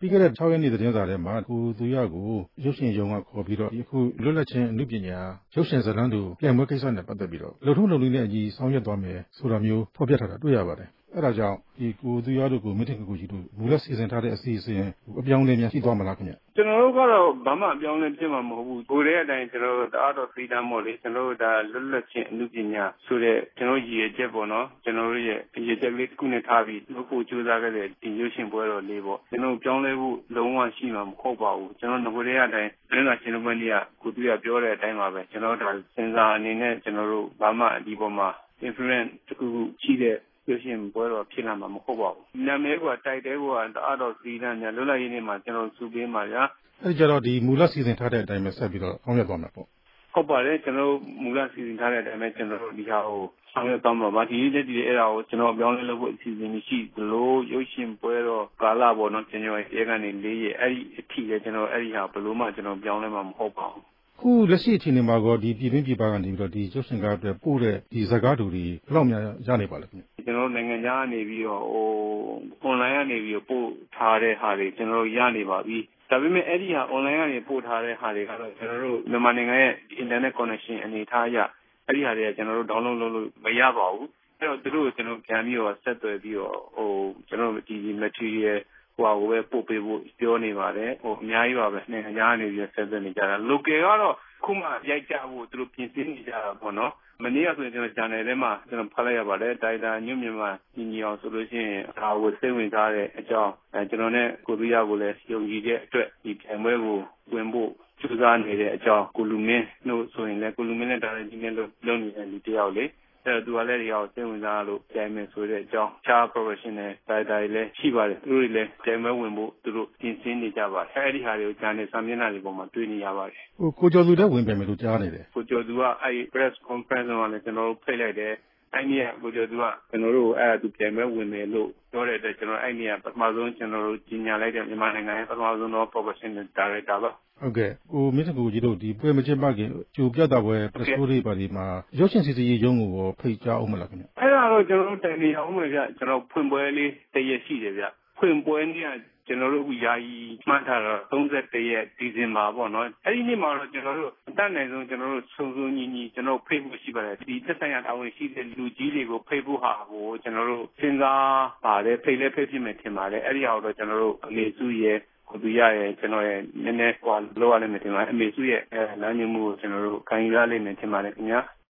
ပြီးခဲ့တဲ့6ရက်နေ့သတင်းစာထဲမှာကိုသူရကိုရုပ်ရှင်ရုံကခေါ်ပြီးတော့ဒီအခုလွတ်လပ်ခြင်းအမှုပညာရုပ်ရှင်ဇာတ်လမ်းတို့ပြိုင်ပွဲကိစ္စနဲ့ပတ်သက်ပြီးတော့လုံထုံးလုံနည်းနဲ့အညီဆောင်ရွက်သွားမယ်ဆိုတာမျိုးဖော်ပြထားတာတွေ့ရပါတယ်။အဲ့ဒါကြောင့်ဒီကိုသူရတို့ကိုမင်းထင်ကိုကြီးတို့မူလစီစဉ်ထားတဲ့အစီအစဉ်အပြောင်းအလဲများရှိသွားမလားခင်ဗျ။ကျွန်တော်တို့ကတော့ဘာမှအပြောင်းအလဲဖြစ်မှာမဟုတ်ဘူး။ကိုယ်တဲ့အတိုင်းကျွန်တော်တို့တအားတော်စီတမ်းပေါ့လေကျွန်တော်တို့ဒါလွတ်လပ်ခြင်းအမှုပညာဆိုတဲ့ကျွန်တော်ရည်ရွယ်ချက်ပေါ့နော်ကျွန်တော်တို့ရဲ့ရည်ရွယ်ချက်လေးတစ်ခုနဲ့ထားပြီးလုပ်ဖို့ကြိုးစားခဲ့တဲ့ဒီရုပ်ရှင်ပွဲတော်လေးပေါ့ကျွန်တော်ပြောင်းလဲဖို့လုံးဝရှိမှာမဟုတ်ပါဘူးကျွန်တော်ကိုယ်တဲ့အတိုင်းသတင်းစာရှင်းလင်းပွဲနေ့ကကိုသူရပြောတဲ့အတိုင်းပါပဲကျွန်တော်ဒါစဉ်းစားအနေနဲ့ကျွန်တော်တို့ဘာမှဒီပေါ်မှာ influence တစ်ခုရှိတဲ့ရုပ်ရှင်ပွဲတော်ဖြစ်လာမှာမဟုတ်ပါဘူး။နာမည်ကတိုက်တဲကတအားတော်စီတမ်းများလွတ်လပ်ရေးနေ့မှာကျွန်တော်စုပေးမှာဗျာ။အဲ့ကြတော့ဒီမူလစီစဉ်ထားတဲ့အတိုင်းပဲဆက်ပြီးတော့ဆောင်ရွက်သွားမှာပေါ့။ဟုတ်ပါတယ်ကျွန်တော်မူလစီစဉ်ထားတဲ့အတိုင်းပဲကျွန်တော်တို့ဒီဟာကိုဆောင်ရွက်သွားမှာပါဒီနေ့ဒီအဲ့ဒါကိုကျွန်တော်ပြောင်းလဲလုပ်ဖို့အစီအစဉ်ရှိသလိုရုပ်ရှင်ပွဲတော်ကာလပေါ့နော်ဇန်နဝါရီလကနေ4ရက်အဲ့ဒီအထိလည်းကျွန်တော်အဲ့ဒီဟာဘယ်လိုမှကျွန်တော်ပြောင်းလဲမှာမဟုတ်ပါဘူးခုလက်ရှိအချိန်မှာကောဒီပြည်တွင်းပြည်ပကနေပြီးတော့ဒီရုပ်ရှင်ကားအတွက်ပို့တဲ့ဒီဇာတ်ကားတူတွေဘယ်လောက်များရနေပါလဲခင်ဗျကျွန်တော်နိုင်ငံခြားကနေပြီးတော့online ကနေပြီးတော့ပို့ထားတဲ့ဟာတွေကျွန်တော်ရနေပါပြီဒါပေမဲ့အဲ့ဒီဟာ online ကနေပို့ထားတဲ့ဟာတွေကတော့ကျွန်တော်တို့မြန်မာနိုင်ငံရဲ့ internet connection အနေထားအရအဲ့ဒီဟာတွေကကျွန်တော်တို့ download လုပ်လို့မရပါဘူးအဲ့တော့သူတို့ကိုကျွန်တော်ပြန်ပြီးတော့ဆက်သွယ်ပြီးတော့ကျွန်တော်ဒီ material ဟိုပဲပို့ပေးဖို့ပြောနေပါတယ်အများကြီးပါပဲနိုင်ငံခြားကနေပြီးဆက်သွယ်နေကြတာ local ကတော့ခုမှရိုက်ကြဖို့သူတို့ပြင်ဆင်နေကြတာပေါ့နော်မနေ့ကဆိုရင်ကျွန်တော် channel ထဲမှာကျွန်တော်ဖတ်လိုက်ရပါတယ်ဒါရိုက်တာညွန့်မြန်မာညီအောင်ဆိုလို့ရှိရင်ဒါကိုစိတ်ဝင်စားတဲ့အကြောင်းကျွန်တော်နဲ့ကိုသူရကိုလည်းယုံကြည်တဲ့အတွက်ဒီပြိုင်ပွဲကိုဝင်ဖို့ကြိုးစားနေတဲ့အကြောင်းကိုလူမင်းတို့ဆိုရင်လည်းကိုလူမင်းနဲ့ဒါရိုက်ဒီနဲ့လုပ်နေတဲ့လူတယောက်လေအဲ့တော့သူကလည်းဒီအောင်စိတ်ဝင်စားလို့ပြိုင်မယ်ဆိုတဲ့အကြောင်းခြား professional ဒါရိုက်တာတွေလည်းရှိပါတယ်သူတို့တွေလည်းပြိုင်ပွဲဝင်ဖို့သူတို့ပြင်ဆင်နေကြပါတယ်အဲ့ဒီဟာတွေကိုဂျာနယ်စာမျက်နှာတွေပေါ်မှာတွေ့နေရပါတယ်ကိုကျော်သူလည်းဝင်ပြိုင်မယ်လို့ကြားနေတယ်ကိုကျော်သူကအဲ့ press conference မှာလည်းကျွန်တော်တို့ဖိတ်လိုက်တယ်အဲ့ဒီကကိုကျော်သူကကျွန်တော်တို့အဲ့သူပြိုင်ပွဲဝင်မယ်လို့ပြောတဲ့အတွက်ကျွန်တော်အဲ့ဒီကပထမဆုံးကျွန်တော်တို့ကြီးညာလိုက်တဲ့မြန်မာနိုင်ငံရဲ့ပထမဆုံးသော professional director ပါဟုတ်ကဲ့ကိုမင်းတကူကြီးတို့ဒီပွဲမကျင်းပခင်ကျိုပြတ်တာပွဲ press tour တွေပါဒီမှာရုပ်ရှင်စီစီရုံးကိုဖိတ်ကြားအောင်မလားခင်ဗျအဲ့ဒါတော့ကျွန်တော်တို့တိုင်နေအောင်မယ်ဗျကျွန်တော်ဖွင့်ပွဲလေးတရက်ရှိတယ်ဗျဖွင့်ပွဲနေ့ကကျွန်တော်တို့ယာယီမှတ်ထားတော့31ရက်ဒီဇင်ဘာပေါ့နော်အဲ့ဒီနေ့မှာတော့ကျွန်တော်တို့အတတ်နိုင်ဆုံးကျွန်တော်တို့စုံစုံညီညီကျွန်တော်ဖိတ်ဖို့ရှိပါတယ်ဒီသက်ဆိုင်ရာတာဝန်ရှိတဲ့လူကြီးတွေကိုဖိတ်ဖို့ဟာကိုကျွန်တော်တို့စဉ်းစားပါတယ်ဖိတ်လဲဖိတ်ဖြစ်မယ်ထင်ပါတယ်အဲ့ဒီဟာတော့ကျွန်တော်တို့အမေစုရဲ့ကိုသူရရဲ့ကျွန်တော်ရဲ့နည်းနည်းဟိုလောက်ရလိမ့်မယ်ထင်ပါတယ်အမေစုရဲ့လမ်းညွှန်မှုကိုကျွန်တော်တို့ခံယူရလိမ့်မယ်ထင်ပါတယ်ခင်ဗျာ